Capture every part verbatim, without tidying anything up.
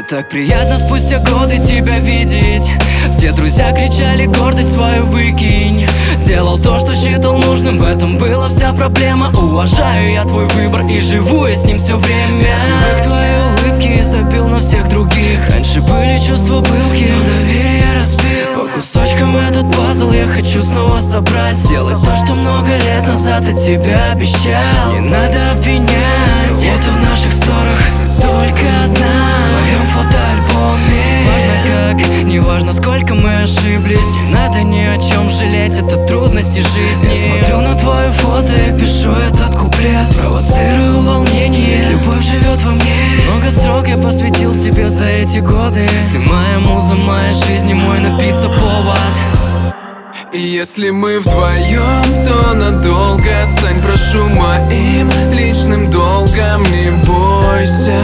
так приятно спустя годы тебя видеть. Все друзья кричали: гордость свою выкинь. Делал то, что считал нужным, в этом была вся проблема. Уважаю я твой выбор и живу я с ним все время. Я привык к твоей улыбке и забил на всех других. Раньше были чувства пылки, но доверие разбил. По кусочкам этот пазл я хочу снова собрать. Сделать то, что много лет назад от тебя обещал. Не надо обвинять кого-то в наших ссорах, ты только одна в моем фотоальбоме. Важно как, не важно сколько мы ошиблись. Не надо ни о чем жалеть, это трудности жизни. Я смотрю на твое фото и пишу этот куплет. Провоцирую волнение, ведь любовь живет во мне. Много строк я посвятил тебе за эти годы. Ты моя муза, моя жизнь и мой напиться повод. И если мы вдвоем, то надолго. Стань, прошу, моим личным долгом. Не бойся,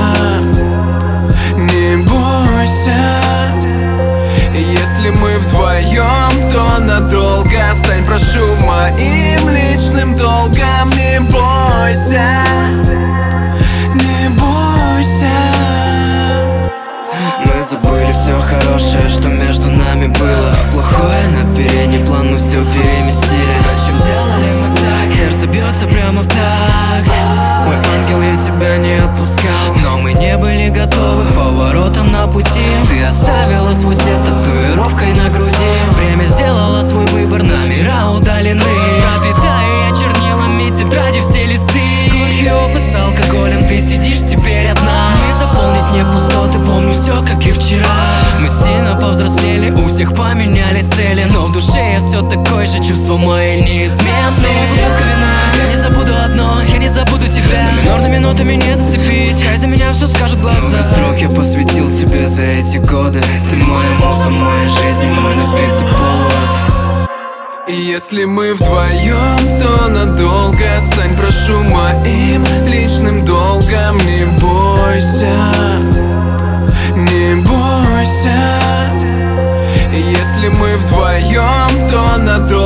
не бойся. И если мы вдвоем, то надолго. Стань, прошу, моим личным долгом. Не бойся, не бойся. Мы забыли все хорошее, что между нами было. Плохое на передний план мы все переместили. Зачем делали мы так? Сердце бьется прямо в такт. Мой ангел, я тебя не отпускал, но мы не были готовы к поворотам на пути. Ты оставила свой след татуировкой на груди. Время сделало свой выбор, номера удалены. Пропитаю я чернилами тетради все листы. Горький опыт с алкоголем, ты сидишь теперь одна. Не заполнить мне пустоты, помню все как и вчера. Мы сильно повзрослели, у всех поменялись цели, но в душе я все такой же, чувства мои неизменны. Снова бутылка вина, я не забуду одно, я не забуду тебя. Но минорными нотами не зацепить, пускай за меня все скажут глаза. Много строк я посвятил тебе за эти годы. Ты моя муза, моя жизнь, мой напиться повод. И если мы вдвоем, то надолго. Стань, прошу, моим личным долгом. Не бойся, не бойся. И если мы вдвоем, то надолго.